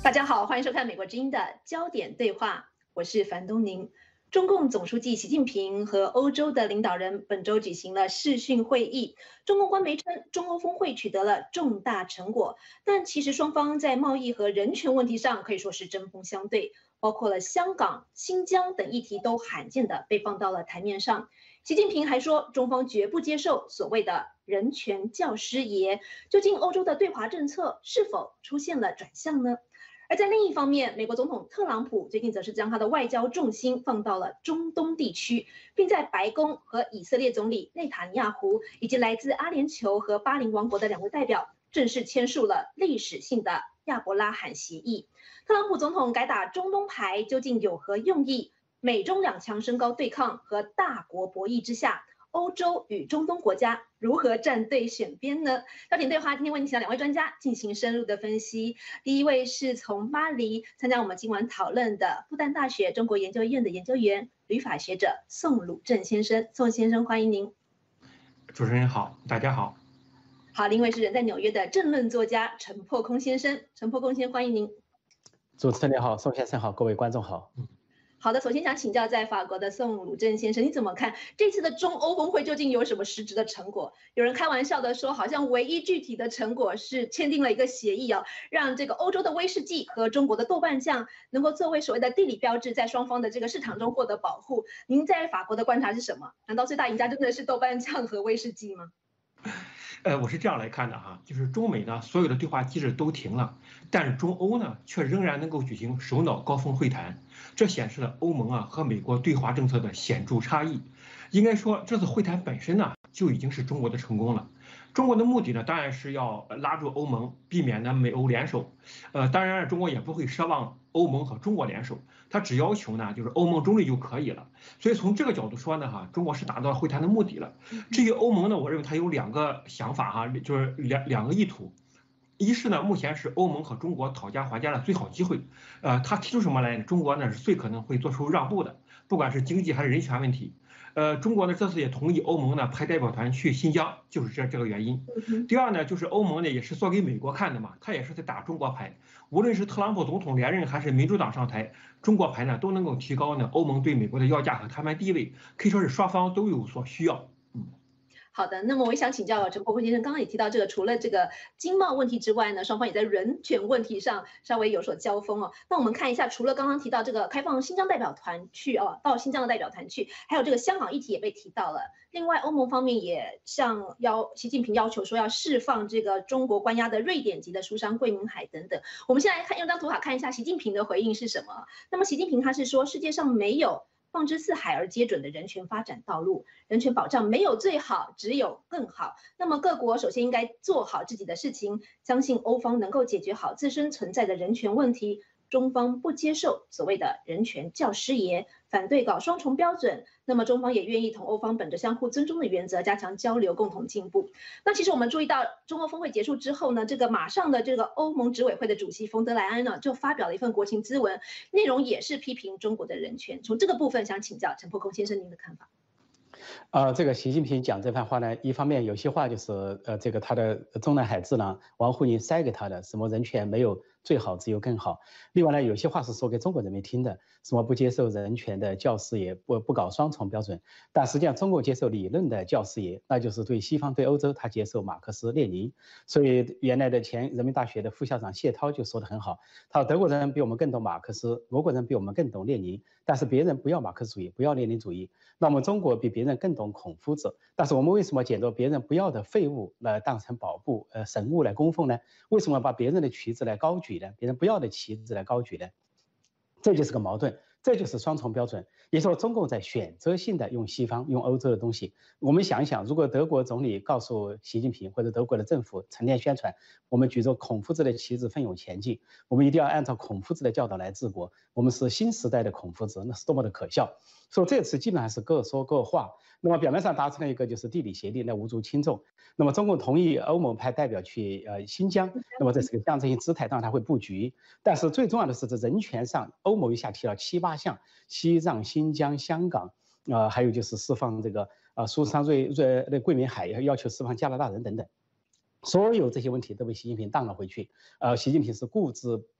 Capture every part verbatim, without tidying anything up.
大家好，欢迎收看美国之音的焦点对话，我是樊东宁。中共总书记习近平和欧洲的领导人本周举行了视讯会议。中共官媒称，中欧峰会取得了重大成果，但其实双方在贸易和人权问题上可以说是针锋相对，包括了香港、新疆等议题都罕见的被放到了台面上。习近平还说，中方绝不接受所谓的人权教师爷。究竟欧洲的对华政策是否出现了转向呢？而在另一方面，美国总统特朗普最近则是将他的外交重心放到了中东地区，并在白宫和以色列总理内塔尼亚胡以及来自阿联酋和巴林王国的两位代表正式签署了历史性的亚伯拉罕协议。特朗普总统改打中东牌究竟有何用意？美中两强升高对抗和大国博弈之下，欧洲与中东国家如何站队选边呢？焦点对话今天为您请到两位专家进行深入的分析。第一位是从巴黎参加我们今晚讨论的复旦大学中国研究院的研究员、旅法学者宋鲁正先生。宋先生，欢迎您。 主持人好，大家好。 好，另一位是人在纽约的政论作家陈破空先生。陈破空先生，欢迎您。 主持人好，宋先生好，各位观众好。 好的，首先想请教在法国的宋鲁正先生，你怎么看这次的中欧峰会究竟有什么实质的成果？有人开玩笑的说，好像唯一具体的成果是签订了一个协议哦，让这个欧洲的威士忌和中国的豆瓣酱能够作为所谓的地理标志，在双方的这个市场中获得保护。您在法国的观察是什么？难道最大赢家真的是豆瓣酱和威士忌吗？ 呃，我是这样来看的哈，就是中美呢所有的对话机制都停了，但是中欧呢却仍然能够举行首脑高峰会谈，这显示了欧盟啊和美国对华政策的显著差异。应该说，这次会谈本身呢就已经是中国的成功了。中国的目的呢当然是要拉住欧盟，避免呢美欧联手。呃，当然中国也不会奢望欧盟和中国联手，他只要求呢就是欧盟中立就可以了。所以从这个角度说呢哈，中国是达到了会谈的目的了。至于欧盟呢，我认为他有两个想法哈，就是两两个意图。一是呢，目前是欧盟和中国讨价还价的最好机会。呃，他提出什么来呢？中国呢是最可能会做出让步的，不管是经济还是人权问题。呃，中国呢这次也同意欧盟呢派代表团去新疆，就是这这个原因。第二呢，就是欧盟呢也是做给美国看的嘛，他也是在打中国牌。无论是特朗普总统连任还是民主党上台，中国牌呢都能够提高呢欧盟对美国的要价和谈判地位，可以说是双方都有所需要。嗯。 好的，那么我也想请教陈破空先生，刚刚也提到这个，除了这个经贸问题之外呢，双方也在人权问题上稍微有所交锋哦。那我们看一下，除了刚刚提到这个开放新疆代表团去哦，到新疆的代表团去，还有这个香港议题也被提到了。另外，欧盟方面也向要习近平要求说要释放这个中国关押的瑞典籍的书商桂明海等等。我们现在看用张图卡看一下习近平的回应是什么。那么习近平他是说，世界上没有放之四海而皆准的人权发展道路，人权保障没有最好，只有更好。那么各国首先应该做好自己的事情，相信欧方能够解决好自身存在的人权问题。中方不接受所谓的人权教师爷，反对搞双重标准。那么中方也愿意同欧方本着相互尊重的原则，加强交流，共同进步。那其实我们注意到，中欧峰会结束之后呢，这个马上的这个欧盟执委会的主席冯德莱恩呢，就发表了一份国情咨文，内容也是批评中国的人权。从这个部分，想请教陈破空先生您的看法。 呃，这个习近平讲这番话呢，一方面有些话就是呃，这个他的中南海智囊王沪宁塞给他的，什么人权没有最好，只有更好。另外呢，有些话是说给中国人民听的，什么不接受人权的教师爷，不不搞双重标准。但实际上，中国接受理论的教师爷，那就是对西方对欧洲，他接受马克思列宁。所以原来的前人民大学的副校长谢涛就说得很好，他说德国人比我们更懂马克思，俄国人比我们更懂列宁，但是别人不要马克思主义，不要列宁主义。那么中国比别人更懂孔夫子，但是我们为什么捡到别人不要的废物来当成宝物、呃神物来供奉呢？为什么把别人的旗子来高举呢？别人不要的旗子来高举呢？这就是个矛盾，这就是双重标准。也就是说，中共在选择性的用西方、用欧洲的东西。我们想一想，如果德国总理告诉习近平或者德国的政府成天宣传，我们举着孔夫子的旗帜奋勇前进，我们一定要按照孔夫子的教导来治国，我们是新时代的孔夫子，那是多么的可笑！所以这次基本上是各说各话。那么表面上达成了一个就是地理协定，那无足轻重。那么中共同意欧盟派代表去呃新疆，那么这是个象征性姿态，当然它会布局。但是最重要的是，在人权上，欧盟一下提了七八项，西藏、新疆、香港，呃，还有就是释放这个呃苏珊瑞瑞的桂明海，要求释放加拿大人等等。所有这些问题都被习近平荡了回去。呃，习近平是固执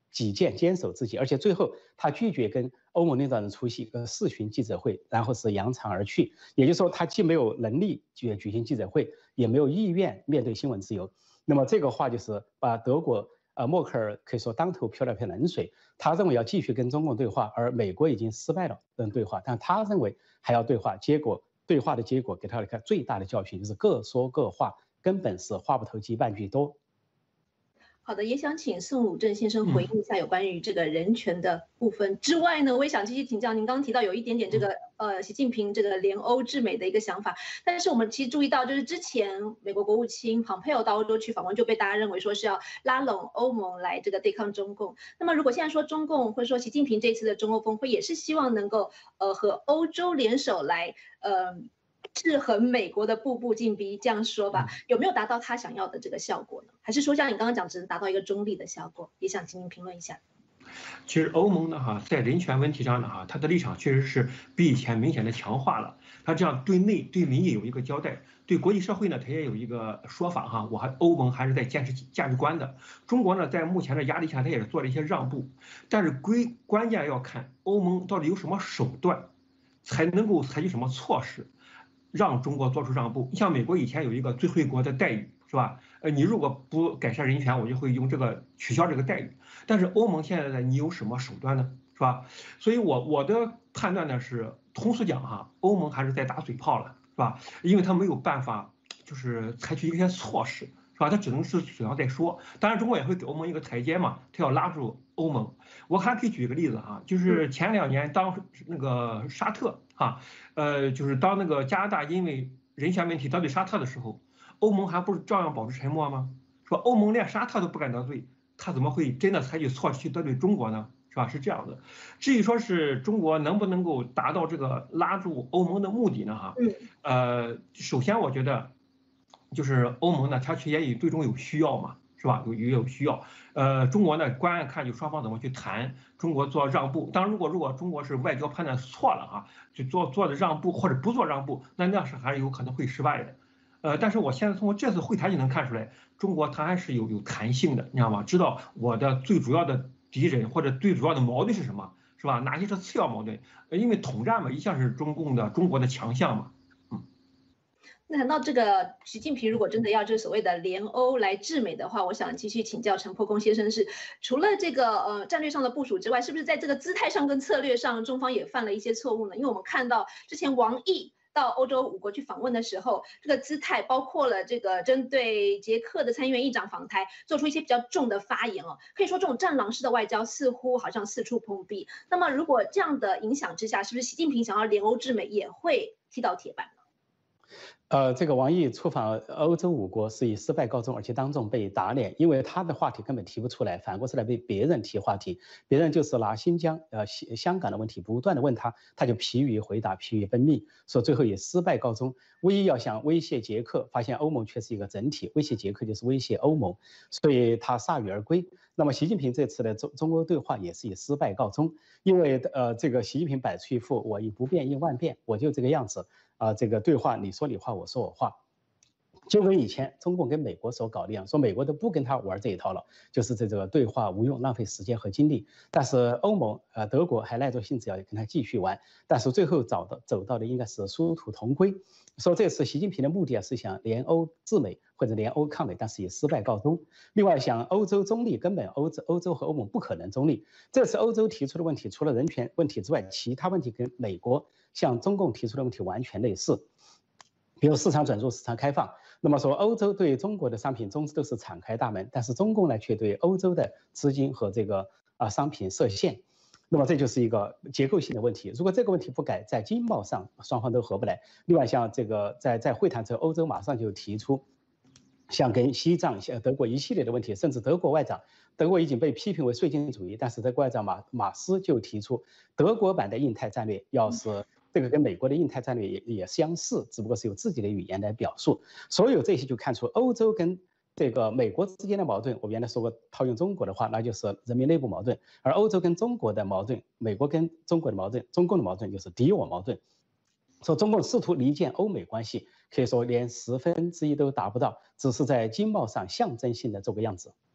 己见坚守自己，而且最后他拒绝跟欧盟领导人出席一个视讯记者会，然后是扬长而去。也就是说，他既没有能力举举行记者会，也没有意愿面对新闻自由。那么这个话就是把德国呃默克尔可以说当头泼了盆冷水。他认为要继续跟中共对话，而美国已经失败了跟对话，但他认为还要对话，结果对话的结果给他一个最大的教训，就是各说各话，根本是话不投机半句多。 好的，也想请宋鲁正先生回应一下有关于这个人权的部分之外呢，我也想继续请教您。刚刚提到有一点点这个呃，习近平这个联欧制美的一个想法，但是我们其实注意到，就是之前美国国务卿蓬佩奥到欧洲去访问，就被大家认为说是要拉拢欧盟来这个对抗中共。那么如果现在说中共或者说习近平这次的中欧峰会，也是希望能够呃和欧洲联手来呃。制衡美国的步步进逼，这样说吧，有没有达到他想要的这个效果呢？还是说像你刚刚讲，只能达到一个中立的效果？也想请您评论一下。 其实欧盟呢，哈，在人权问题上呢，哈，它的立场确实是比以前明显的强化了。它这样对内对民意有一个交代，对国际社会呢，它也有一个说法哈。我还欧盟还是在坚持价值观的。中国呢，在目前的压力下，它也是做了一些让步，但是归关键要看欧盟到底有什么手段，才能够采取什么措施。让中国做出让步，像美国以前有一个最惠国的待遇，是吧？呃，你如果不改善人权，我就会用这个取消这个待遇。但是欧盟现在呢，你有什么手段呢？是吧？所以我我的判断呢是，通俗讲哈，欧盟还是在打嘴炮了，是吧？因为他没有办法，就是采取一些措施，是吧？他只能是嘴上在说。当然，中国也会给欧盟一个台阶嘛，他要拉住欧盟。我还可以举一个例子啊，就是前两年当那个沙特啊。呃，就是当那个加拿大因为人权问题得罪沙特的时候，欧盟还不是照样保持沉默吗？说欧盟连沙特都不敢得罪，他怎么会真的采取措施去得罪中国呢？是吧？是这样的。至于说是中国能不能够达到这个拉住欧盟的目的呢？哈，呃，首先我觉得就是欧盟呢，它其实也对中有需要嘛。是吧？有也有需要，呃，中国呢，关键看就双方怎么去谈，中国做让步。当然，如果如果中国是外交判断错了啊，就做做的让步或者不做让步，那那是还是有可能会失败的。呃，但是我现在通过这次会谈就能看出来，中国它还是有有弹性的，你知道吗？知道我的最主要的敌人或者最主要的矛盾是什么，是吧？哪些是次要矛盾？因为统战嘛，一向是中共的中国的强项嘛。 那谈到这个习近平如果真的要这所谓的联欧来制美的话，我想继续请教陈破公先生是，除了这个呃战略上的部署之外，是不是在这个姿态上跟策略上，中方也犯了一些错误呢？因为我们看到之前王毅到欧洲五国去访问的时候，这个姿态包括了这个针对捷克的参议院议长访台，做出一些比较重的发言哦，可以说这种战狼式的外交似乎好像四处碰壁。那么如果这样的影响之下，是不是习近平想要联欧制美也会踢到铁板？ 呃，这个王毅出访欧洲五国是以失败告终，而且当众被打脸，因为他的话题根本提不出来，反过来被别人提话题，别人就是拿新疆、呃香港的问题不断的问他，他就疲于回答，疲于奔命，说最后以失败告终。唯一要想威胁捷克，发现欧盟却是一个整体，威胁捷克就是威胁欧盟，所以他铩羽而归。那么习近平这次的中中欧对话也是以失败告终，因为呃这个习近平摆出一副我以不变应万变，我就这个样子。啊、呃，这个对话你说你话，我说我话，就跟以前中共跟美国所搞的一样，说美国都不跟他玩这一套了，就是这个对话无用，浪费时间和精力。但是欧盟呃德国还耐着性子要跟他继续玩，但是最后找到走到的应该是殊途同归。说这次习近平的目的啊是想联欧制美或者联欧抗美，但是以失败告终。另外想欧洲中立，根本欧洲欧洲和欧盟不可能中立。这次欧洲提出的问题，除了人权问题之外，其他问题跟美国向中共提出的问题完全类似，比如市场准入、市场开放。那么说，欧洲对中国的商品中资都是敞开大门，但是中共呢却对欧洲的资金和这个啊商品设限。那么这就是一个结构性的问题。如果这个问题不改，在经贸上双方都合不来。另外，像这个在在会谈之后，欧洲马上就提出，像跟西藏、像德国一系列的问题，甚至德国外长，德国已经被批评为绥靖主义，但是德国外长马马斯就提出，德国版的印太战略要是这个跟美国的印太战略也也相似，只不过是有自己的语言来表述。所有这些就看出欧洲跟这个美国之间的矛盾，我原来说过，套用中国的话，那就是人民内部矛盾；而欧洲跟中国的矛盾，美国跟中国的矛盾，中共的矛盾就是敌我矛盾。说中共试图离间欧美关系，可以说连十分之一都达不到，只是在经贸上象征性的做个样子。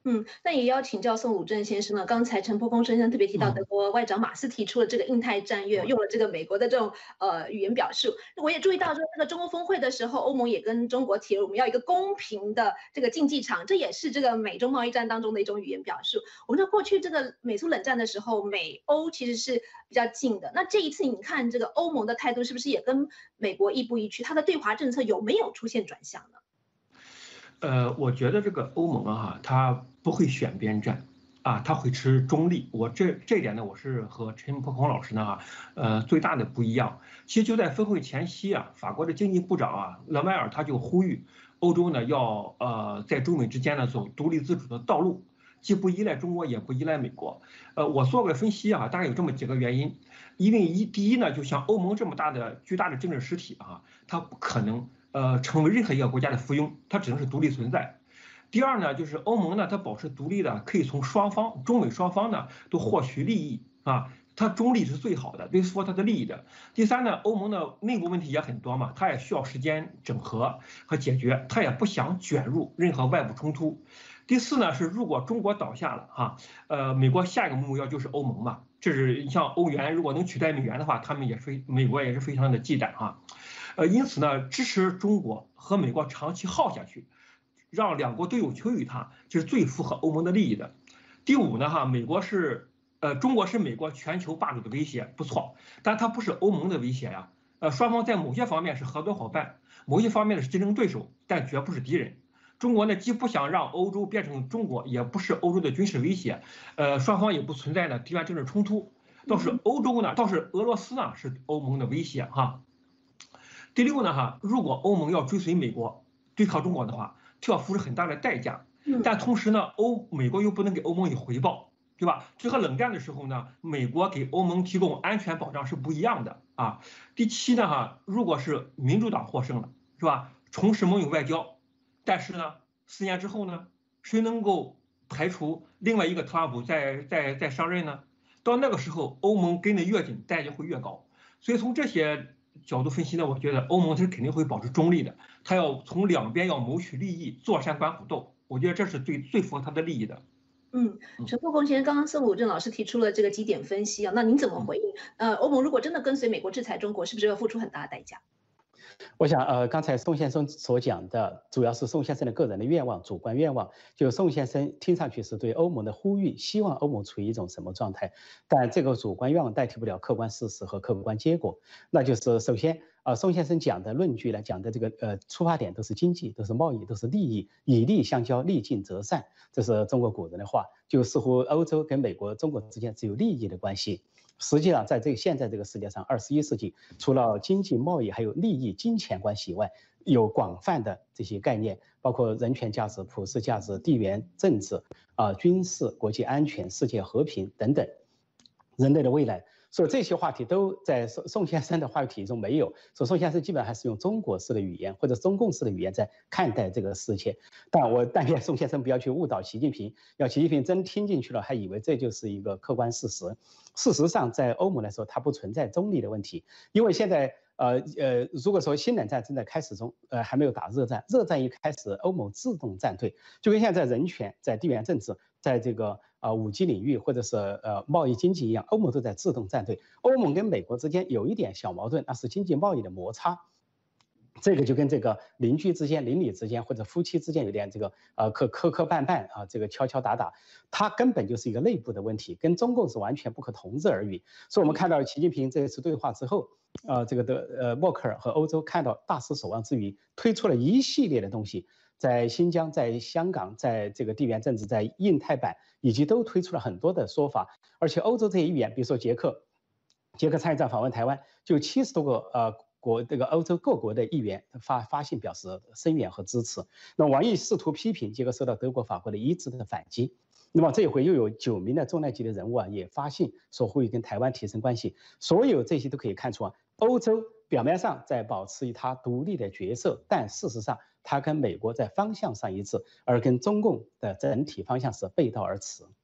嗯，那也要请教宋武正先生了。刚才陈破空先生特别提到，德国外长马斯提出了这个印太战略，用了这个美国的这种呃语言表述。我也注意到说，这个中欧峰会的时候，欧盟也跟中国提了，我们要一个公平的这个竞技场，这也是这个美中贸易战当中的一种语言表述。我们说过去这个美苏冷战的时候，美欧其实是比较近的。那这一次你看这个欧盟的态度是不是也跟美国亦步亦趋？它的对华政策有没有出现转向呢？ 呃，我觉得这个欧盟啊，它不会选边站，啊，它会持中立。我这这一点呢，我是和陈破空老师呢，啊，呃，最大的不一样。其实就在峰会前夕啊，法国的经济部长啊，勒迈尔他就呼吁欧洲呢要呃在中美之间呢走独立自主的道路，既不依赖中国，也不依赖美国。呃，我做个分析啊，大概有这么几个原因。因为一第一呢，就像欧盟这么大的巨大的政治实体啊，它不可能。呃，成为任何一个国家的附庸，它只能是独立存在。第二呢，就是欧盟呢，它保持独立的，可以从双方中美双方呢都获取利益啊，它中立是最好的，对符合它的利益的。第三呢，欧盟的内部问题也很多嘛，它也需要时间整合和解决，它也不想卷入任何外部冲突。第四呢，是如果中国倒下了哈，呃，美国下一个目标就是欧盟嘛，这是像欧元如果能取代美元的话，他们也非美国也是非常的忌惮哈。呃，因此呢，支持中国和美国长期耗下去，让两国都有求于他，这是最符合欧盟的利益的。第五呢，哈，美国是呃，中国是美国全球霸主的威胁，不错，但它不是欧盟的威胁呀。呃，双方在某些方面是合作伙伴，某些方面是竞争对手，但绝不是敌人。中国呢，既不想让欧洲变成中国，也不是欧洲的军事威胁，呃，双方也不存在呢地缘政治冲突。倒是欧洲呢，倒是俄罗斯呢是欧盟的威胁哈。第六呢，哈，如果欧盟要追随美国对抗中国的话，就要付出很大的代价。但同时呢，欧美国又不能给欧盟以回报，对吧？这和冷战的时候呢，美国给欧盟提供安全保障是不一样的啊。第七呢，哈，如果是民主党获胜了，是吧？重拾盟友外交，但是呢，四年之后呢，谁能够排除另外一个特朗普再再再上任呢？到那个时候，欧盟跟得越紧，代价会越高。所以从这些角度分析呢，我觉得欧盟是肯定会保持中立的，它要从两边要谋取利益，坐山观虎斗，我觉得这是最最符合它的利益的。 嗯，陈破空先生，刚刚宋武正老师提出了这个几点分析啊，那您怎么回应？呃，欧盟如果真的跟随美国制裁中国，是不是要付出很大的代价？ 我想，呃，刚才宋先生所讲的，主要是宋先生的个人的愿望、主观愿望。就宋先生听上去是对欧盟的呼吁，希望欧盟处于一种什么状态？但这个主观愿望代替不了客观事实和客观结果。那就是首先，呃，宋先生讲的论据呢，讲的这个呃出发点都是经济，都是贸易，都是利益，以利相交，利尽则散，这是中国古人的话。就似乎欧洲跟美国、中国之间只有利益的关系。实际上，在这个现在这个世界上，二十一世纪，除了经济贸易还有利益、金钱关系以外，有广泛的这些概念，包括人权价值、普世价值、地缘政治、啊、呃、军事、国际安全、世界和平等等，人类的未来。所以这些话题都在宋宋先生的话题中没有。所以宋先生基本上还是用中国式的语言或者中共式的语言在看待这个世界。但我但愿宋先生不要去误导习近平，要习近平真听进去了，还以为这就是一个客观事实。事实上，在欧盟来说，它不存在中立的问题，因为现在。呃呃，如果说新冷战正在开始中，呃，还没有打热战，热战一开始，欧盟自动站队，就跟现在人权、在地缘政治、在这个呃五 G 领域或者是呃贸易经济一样，欧盟都在自动站队。欧盟跟美国之间有一点小矛盾，那是经济贸易的摩擦。这个就跟这个邻居之间、邻里之间或者夫妻之间有点这个呃磕磕磕绊绊啊，这个敲敲打打，它根本就是一个内部的问题，跟中共是完全不可同日而语。所以我们看到习近平这次对话之后，呃，这个的呃默克尔和欧洲看到大失所望之余，推出了一系列的东西，在新疆、在香港、在这个地缘政治、在印太版，以及都推出了很多的说法。而且欧洲这些议员，比如说捷克，捷克参议长访问台湾，就七十多个呃。国这个欧洲各国的议员发发信表示声援和支持。那王毅试图批评，结果受到德国、法国的一致的反击。那么这一回又有九名的重量级的人物啊，也发信说呼吁跟台湾提升关系。所有这些都可以看出啊，欧洲表面上在保持它独立的角色，但事实上它跟美国在方向上一致，而跟中共的整体方向是背道而驰。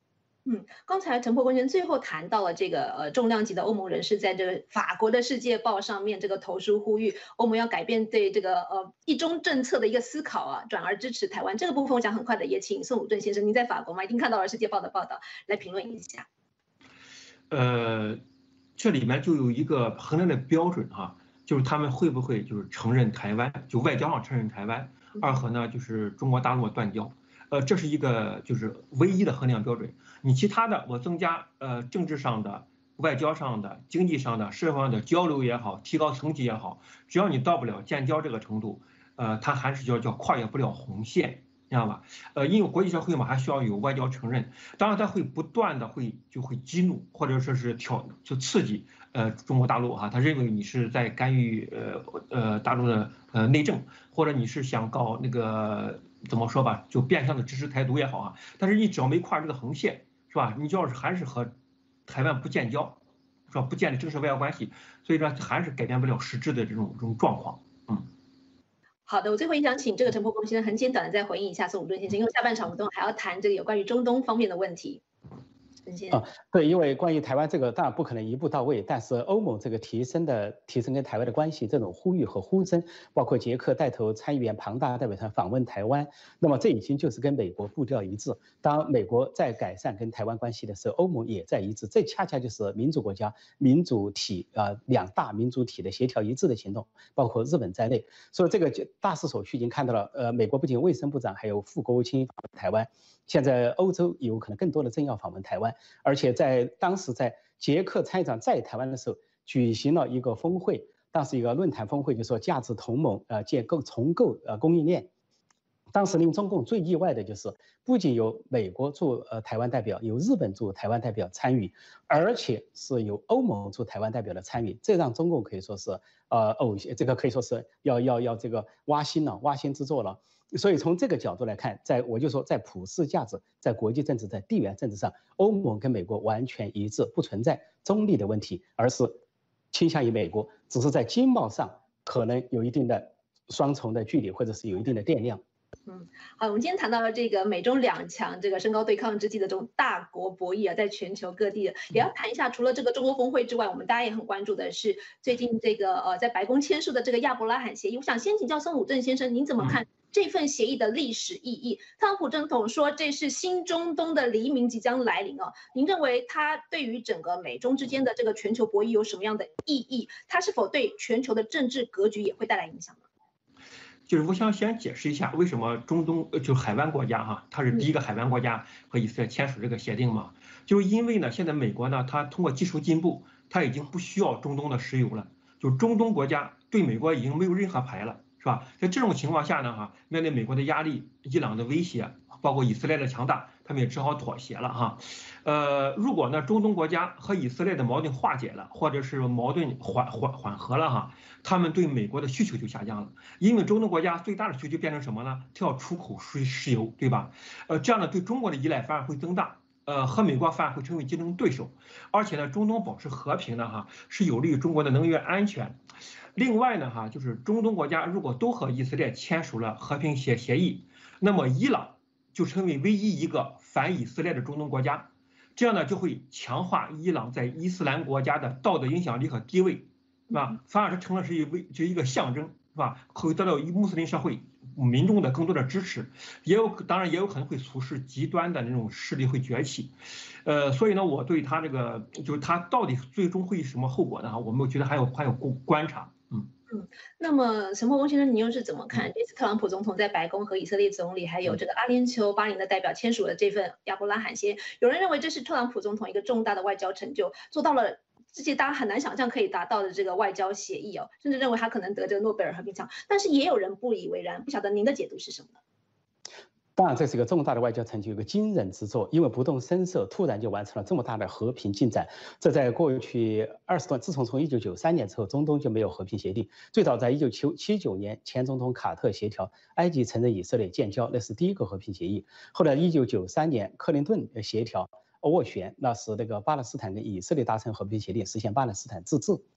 嗯，刚才陈伯公先生最后谈到了这个呃重量级的欧盟人士在这个法国的《世界报》上面这个投书呼吁欧盟要改变对这个呃一中政策的一个思考啊，转而支持台湾这个部分，我想很快的也请宋武顿先生，您在法国吗？一定看到了《世界报》的报道，来评论一下。 呃，这里面就有一个衡量的标准哈、啊，就是他们会不会就是承认台湾，就外交上承认台湾，二和呢就是中国大陆断交。呃，这是一个就是唯一的衡量标准。你其他的，我增加呃政治上的、外交上的、经济上的、社会上的交流也好，提高层级也好，只要你到不了建交这个程度，呃，它还是叫叫跨越不了红线，知道吧？呃，因为国际社会嘛，还需要有外交承认。当然，它会不断的会就会激怒或者说是挑就刺激呃中国大陆哈，他认为你是在干预呃呃大陆的呃内政，或者你是想搞那个。怎么说吧，就变相的支持台独也好啊，但是你只要没跨这个横线，是吧？你就要是还是和台湾不建交，是吧？不建立正式外交关系，所以说还是改变不了实质的这种这种状况。嗯， 好的，我最后也想请这个陈伯公先生很简短的再回应一下宋武顿先生，因为下半场我们还要谈这个有关于中东方面的问题。 啊，对，因为关于台湾这个当然不可能一步到位，但是欧盟这个提升的提升跟台湾的关系这种呼吁和呼声，包括捷克带头参议员庞大代表团访问台湾，那么这已经就是跟美国步调一致。当美国在改善跟台湾关系的时候，欧盟也在一致，这恰恰就是民主国家民主体啊、呃、两大民主体的协调一致的行动，包括日本在内。所以这个大势所趋已经看到了，呃，美国不仅卫生部长还有副国务卿访问台湾。现在欧洲有可能更多的政要访问台湾，而且在当时在捷克参议长在台湾的时候，举行了一个峰会，当时一个论坛峰会，就说价值同盟，呃，建构重构呃供应链。当时令中共最意外的就是，不仅有美国驻呃台湾代表，有日本驻台湾代表参与，而且是有欧盟驻台湾代表的参与，这让中共可以说是呃偶这个可以说是要要要这个挖心了，挖心之作了。所以从这个角度来看，在我就说在普世价值、在国际政治、在地缘政治上，欧盟跟美国完全一致，不存在中立的问题，而是倾向于美国，只是在经贸上可能有一定的双重的距离，或者是有一定的电量。 嗯，好，我们今天谈到了这个美中两强这个升高对抗之际的这种大国博弈啊，在全球各地也要谈一下，除了这个中欧峰会之外，我们大家也很关注的是最近这个呃在白宫签署的这个亚伯拉罕协议。我想先请教宋武顿先生，您怎么看这份协议的历史意义？特朗普总统说这是新中东的黎明即将来临啊，您认为它对于整个美中之间的这个全球博弈有什么样的意义？它是否对全球的政治格局也会带来影响呢？ 就是我想先解释一下，为什么中东就海湾国家哈，它是第一个海湾国家和以色列签署这个协定嘛？就是因为呢，现在美国呢，它通过技术进步，它已经不需要中东的石油了，就中东国家对美国已经没有任何牌了，是吧？在这种情况下呢，哈，面对美国的压力、伊朗的威胁，包括以色列的强大，他们也只好妥协了哈。呃，如果呢，中东国家和以色列的矛盾化解了，或者是矛盾缓缓缓和了哈，他们对美国的需求就下降了，因为中东国家最大的需求变成什么呢？它要出口石石油，对吧？呃，这样呢，对中国的依赖反而会增大，呃，和美国反而会成为竞争对手，而且呢，中东保持和平呢，哈，是有利于中国的能源安全。另外呢，哈，就是中东国家如果都和以色列签署了和平协协议，那么伊朗就成为唯一一个反以色列的中东国家。这样呢，就会强化伊朗在伊斯兰国家的道德影响力和地位，是吧？反而是成了是一为就一个象征，是吧？会得到穆斯林社会民众的更多的支持，也有当然也有可能会促使极端的那种势力会崛起，呃，所以呢，我对他这个就是他到底最终会什么后果呢？我们觉得还有还有观察，嗯。 嗯，那么陈伯公先生，你又是怎么看这次特朗普总统在白宫和以色列总理还有这个阿联酋巴林的代表签署了这份亚伯拉罕协议？有人认为这是特朗普总统一个重大的外交成就，做到了这些大家很难想象可以达到的这个外交协议哦，甚至认为他可能得这个诺贝尔和平奖。但是也有人不以为然，不晓得您的解读是什么呢？ 当然，这是一个重大的外交成就，一个惊人之作。因为不动声色，突然就完成了这么大的和平进展。这在过去二十多，自从从一九九三年之后，中东就没有和平协定。最早在一九七九年，前总统卡特协调埃及承认以色列建交，那是第一个和平协议。后来一九九三年，克林顿协调斡旋，那是那个巴勒斯坦跟以色列达成和平协定，实现巴勒斯坦自治。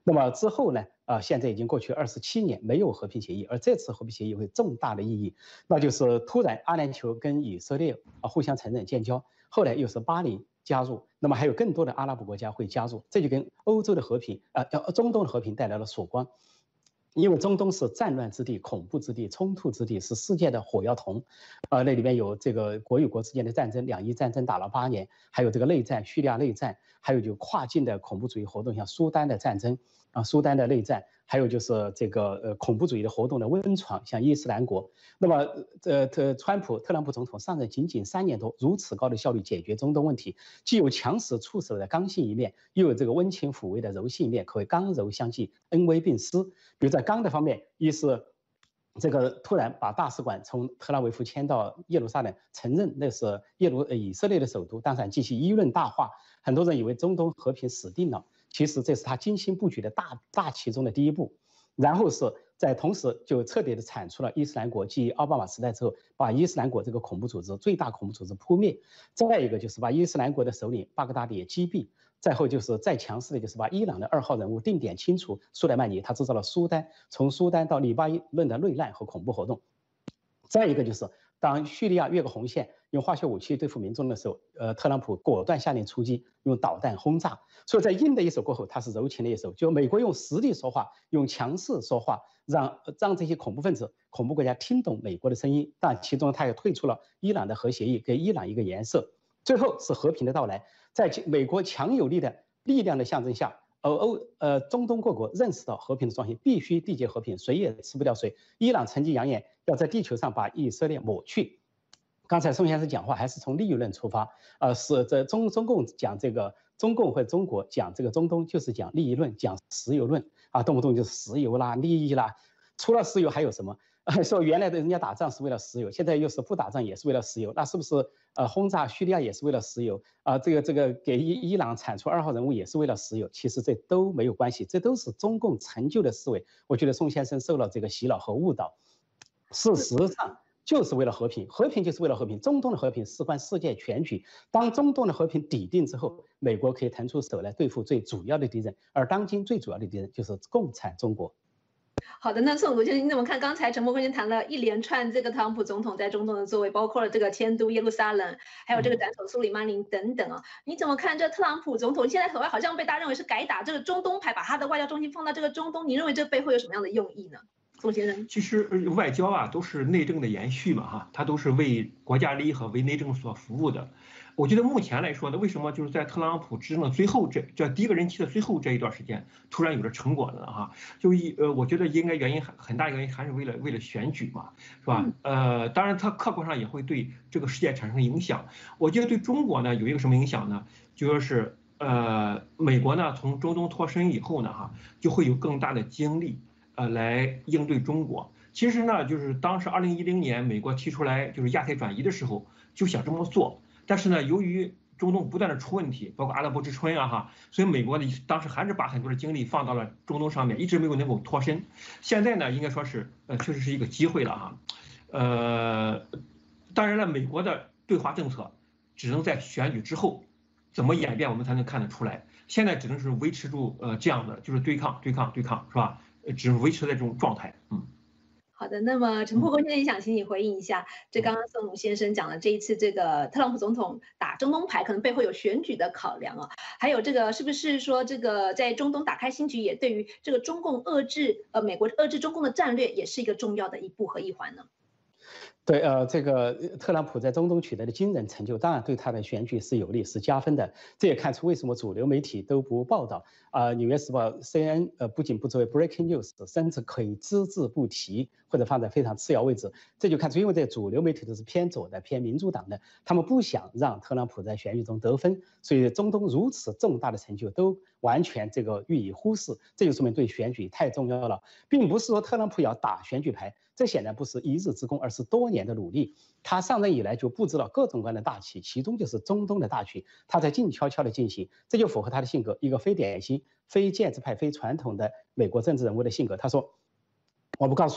那么之后呢，啊，现在已经过去二十七年，没有和平协议，而这次和平协议有重大的意义，那就是突然阿联酋跟以色列啊互相承认建交，后来又是巴林加入，那么还有更多的阿拉伯国家会加入，这就跟欧洲的和平啊，呃，中东的和平带来了曙光。因为中东是战乱之地、恐怖之地、冲突之地，是世界的火药桶，呃，那里面有这个国与国之间的战争，两伊战争打了八年，还有这个内战，叙利亚内战，还有就跨境的恐怖主义活动，像苏丹的战争啊，苏丹的内战，还有就是这个呃恐怖主义的活动的温床，像伊斯兰国。那么，呃，特川普特朗普总统上任仅仅三年多，如此高的效率解决中东问题，既有强势出手的刚性一面，又有这个温情抚慰的柔性一面，可谓刚柔相济，恩威并施。比如在刚的方面，一是这个突然把大使馆从特拉维夫迁到耶路撒冷，承认那是耶路呃以色列的首都，当然激起舆论大化，很多人以为中东和平死定了，其实这是他精心布局的大大棋中的第一步。然后是在同时就彻底的铲除了伊斯兰国，继奥巴马时代之后，把伊斯兰国这个恐怖组织最大恐怖组织扑灭。再一个就是把伊斯兰国的首领巴格达迪也击毙。再后就是再强势的，就是把伊朗的二号人物定点清除，苏莱曼尼他制造了苏丹，从苏丹到黎巴嫩的内乱和恐怖活动。再一个就是当叙利亚越过红线，用化学武器对付民众的时候，呃，特朗普果断下令出击，用导弹轰炸。所以在硬的一手过后，他是柔情的一手，就美国用实力说话，用强势说话，让让这些恐怖分子、恐怖国家听懂美国的声音。但其中他也退出了伊朗的核协议，给伊朗一个颜色。最后是和平的到来。在美国强有力的力量的象征下，呃欧呃中东各国认识到和平的重要性，必须缔结和平，谁也吃不掉谁。伊朗曾经扬言要在地球上把以色列抹去。刚才宋先生讲话还是从利益论出发，呃，是在中中共讲这个中共或者中国讲这个中东就是讲利益论，讲石油论啊，动不动就是石油啦、利益啦，除了石油还有什么？说原来的人家打仗是为了石油，现在又是不打仗也是为了石油，那是不是呃轰炸叙利亚也是为了石油啊、呃？这个这个给伊伊朗铲除二号人物也是为了石油？其实这都没有关系，这都是中共陈旧的思维。我觉得宋先生受了这个洗脑和误导，事实上就是为了和平，和平就是为了和平。中东的和平事关世界全局。当中东的和平底定之后，美国可以腾出手来对付最主要的敌人，而当今最主要的敌人就是共产中国。 好的，那宋总监，你怎么看？刚才陈伯坤先谈了一连串这个特朗普总统在中东的作为，包括了这个迁都耶路撒冷，还有这个斩首苏里曼尼等等啊。你怎么看这特朗普总统现在口外好像被大家认为是改打这个中东牌，把他的外交中心放到这个中东？你认为这背后有什么样的用意呢？宋先生， 其实外交啊都是内政的延续嘛，哈，它都是为国家利益和为内政所服务的。我觉得目前来说呢，为什么就是在特朗普执政的最后这这第一个任期的最后这一段时间，突然有了成果呢？哈，就一呃，我觉得应该原因很很大原因还是为了为了选举嘛，是吧？呃，当然它客观上也会对这个世界产生影响。我觉得对中国呢有一个什么影响呢？就说是呃，美国呢从中东脱身以后呢，哈，就会有更大的精力呃来应对中国。其实呢，就是当时二零一零年美国提出来就是亚太转移的时候，就想这么做。但是呢，由于中东不断的出问题，包括阿拉伯之春啊哈，所以美国呢当时还是把很多的精力放到了中东上面，一直没有能够脱身。现在呢，应该说是呃确实是一个机会了哈，呃，当然了，美国的对华政策只能在选举之后怎么演变，我们才能看得出来。现在只能是维持住呃这样的就是对抗对抗对抗是吧？只能维持在这种状态，嗯。 好的，那么陈伯坤先生也想请你回应一下，这刚刚宋先生讲的这一次这个特朗普总统打中东牌，可能背后有选举的考量啊，还有这个是不是说这个在中东打开新局，也对于这个中共遏制呃美国遏制中共的战略，也是一个重要的一步和一环呢？ 对，呃，这个特朗普在中东取得的惊人成就，当然对他的选举是有利，是加分的。这也看出为什么主流媒体都不报道啊，呃《纽约时报》C N N 呃不仅不作为 breaking news， 甚至可以只字不提或者放在非常次要位置。这就看出，因为这主流媒体都是偏左的、偏民主党的，他们不想让特朗普在选举中得分，所以中东如此重大的成就都完全这个予以忽视，这就说明对选举太重要了，并不是说特朗普要打选举牌。这显然不是一日之功，而是多年的努力。他上任以来就布置了各种各样的大棋，其中就是中东的大局，他在静悄悄的进行，这就符合他的性格，一个非典型、非建制派、非传统的美国政治人物的性格。他说：“我不告诉你，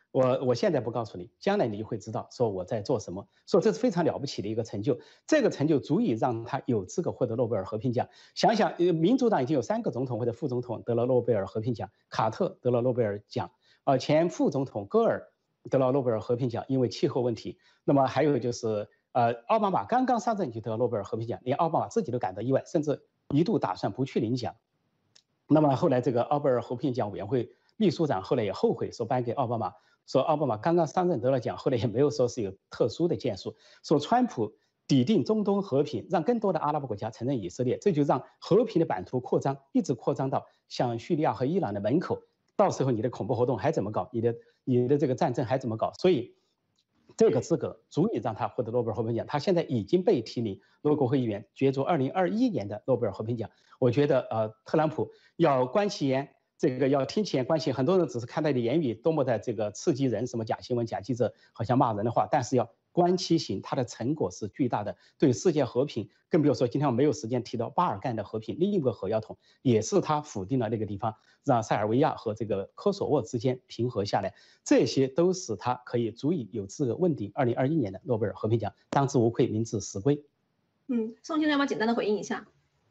我我现在不告诉你，将来你就会知道，说我在做什么，说这是非常了不起的一个成就，这个成就足以让他有资格获得诺贝尔和平奖。想想，呃，民主党已经有三个总统或者副总统得了诺贝尔和平奖，卡特得了诺贝尔奖，呃，前副总统戈尔得了诺贝尔和平奖，因为气候问题。那么还有就是，呃，奥巴马刚刚上任就得了诺贝尔和平奖，连奥巴马自己都感到意外，甚至一度打算不去领奖。那么后来这个诺贝尔和平奖委员会秘书长后来也后悔，说颁给奥巴马。说奥巴马刚刚上任得了奖，后来也没有说是有特殊的建树。说川普抵定中东和平，让更多的阿拉伯国家承认以色列，这就让和平的版图扩张，一直扩张到像叙利亚和伊朗的门口。到时候你的恐怖活动还怎么搞？你的你的这个战争还怎么搞？所以这个资格足以让他获得诺贝尔和平奖。他现在已经被提名为国会议员，角逐二零二一年的诺贝尔和平奖。我觉得呃，特朗普要观其言。这个要听其言观其言，很多人只是看他的言语多么的这个刺激人，什么假新闻、假记者，好像骂人的话，但是要观其行，他的成果是巨大的，对世界和平，更不要说今天我没有时间提到巴尔干的和平，另一个火药桶也是他否定了那个地方，让塞尔维亚和这个科索沃之间平和下来，这些都使他可以足以有资格问鼎二零二一年的诺贝尔和平奖，当之无愧，名至实归。 嗯，宋先生要不要简单的回应一下？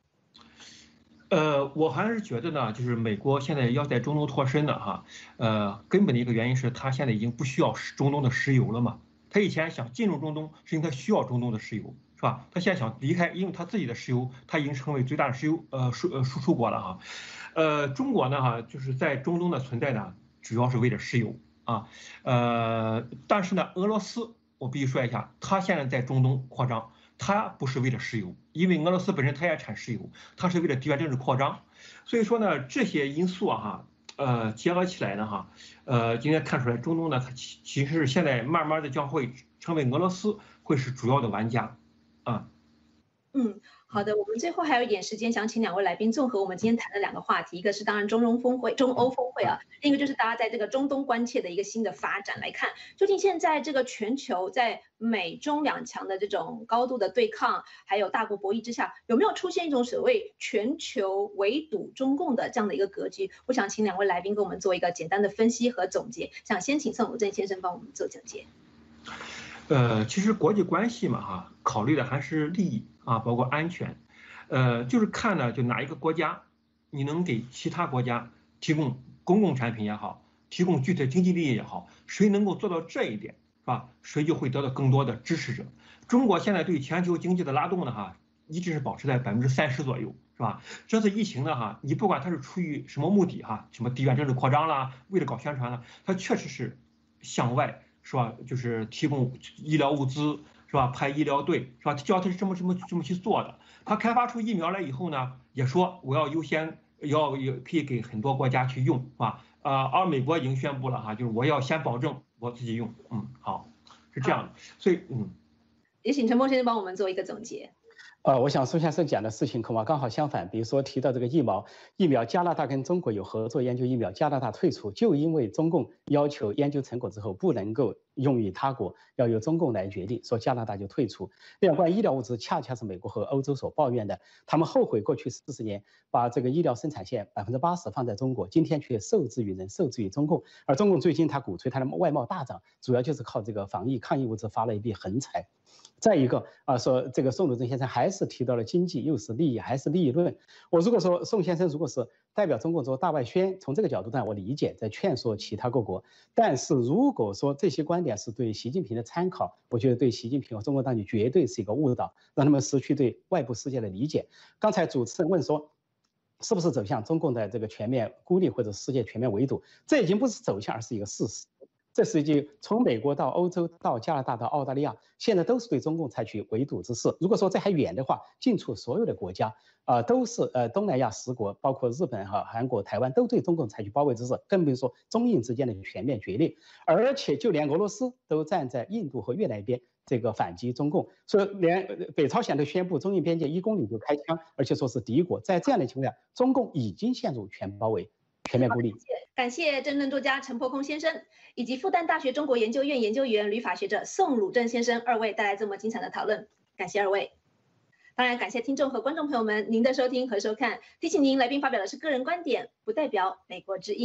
呃，我还是觉得呢，就是美国现在要在中东脱身的哈，呃，根本的一个原因是他现在已经不需要中东的石油了嘛。他以前想进入中东，是因为他需要中东的石油，是吧？他现在想离开，因为他自己的石油，他已经成为最大的石油呃输呃输出国了哈。呃，中国呢哈，就是在中东的存在呢，主要是为了石油啊。呃，但是呢，俄罗斯我必须说一下，他现在在中东扩张。它不是为了石油，因为俄罗斯本身它也产石油，它是为了地缘政治扩张，所以说呢，这些因素啊哈，呃，结合起来呢哈，呃，今天看出来中东呢，它其其实现在慢慢的将会成为俄罗斯会是主要的玩家，啊。 嗯，好的，我们最后还有一点时间，想请两位来宾综合我们今天谈的两个话题，一个是当然中东峰会、中欧峰会啊，另一个就是大家在这个中东关切的一个新的发展来看，究竟现在这个全球在美中两强的这种高度的对抗，还有大国博弈之下，有没有出现一种所谓全球围堵中共的这样的一个格局？我想请两位来宾给我们做一个简单的分析和总结，想先请宋武正先生帮我们做总结。 呃，其实国际关系嘛，哈，考虑的还是利益啊，包括安全，呃，就是看呢，就哪一个国家，你能给其他国家提供公共产品也好，提供具体经济利益也好，谁能够做到这一点，是吧？谁就会得到更多的支持者。中国现在对全球经济的拉动呢，哈，一直是保持在百分之三十左右，是吧？这次疫情呢，哈，你不管它是出于什么目的，哈，什么地缘政治扩张啦，为了搞宣传啦，它确实是向外。是吧？就是提供医疗物资，是吧？派医疗队，是吧？叫他是这么这么这么去做的。他开发出疫苗来以后呢，也说我要优先，要也可以给很多国家去用，是吧？啊，而美国已经宣布了哈，就是我要先保证我自己用。嗯，好，是这样的。所以，嗯， 也请陈波先生帮我们做一个总结。 呃，我想苏先生讲的事情恐怕刚好相反。比如说提到这个疫苗，疫苗加拿大跟中国有合作研究疫苗，加拿大退出，就因为中共要求研究成果之后不能够用于他国，要由中共来决定，说加拿大就退出。另外，医疗物资恰恰是美国和欧洲所抱怨的，他们后悔过去四十年把这个医疗生产线百分之八十放在中国，今天却受制于人，受制于中共。而中共最近他鼓吹他的外贸大涨，主要就是靠这个防疫抗疫物资发了一笔横财。再一个啊，说这个宋鲁正先生还是提到了经济，又是利益，还是利益论。我如果说宋先生如果是代表中共做大外宣，从这个角度上我理解，在劝说其他各国。但是如果说这些观点是对习近平的参考，我觉得对习近平和中国当局绝对是一个误导，让他们失去对外部世界的理解。刚才主持人问说，是不是走向中共的这个全面孤立或者世界全面围堵？这已经不是走向，而是一个事实。这是一句从美国到欧洲到加拿大到澳大利亚，现在都是对中共采取围堵之势。如果说这还远的话，近处所有的国家啊、呃、都是呃东南亚十国，包括日本哈、韩国、台湾都对中共采取包围之势，更不用说中印之间的全面决裂。而且就连俄罗斯都站在印度和越南一边，这个反击中共，所以连北朝鲜都宣布中印边界一公里就开枪，而且说是敌国。在这样的情况下，中共已经陷入全包围。全面孤立。 感谢政论作家陈破空先生，以及复旦大学中国研究院研究员、旅法学者宋鲁正先生二位带来这么精彩的讨论，感谢二位。当然，感谢听众和观众朋友们您的收听和收看。提醒您，来宾发表的是个人观点，不代表美国之音。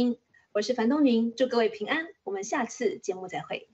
我是樊东宁，祝各位平安，我们下次节目再会。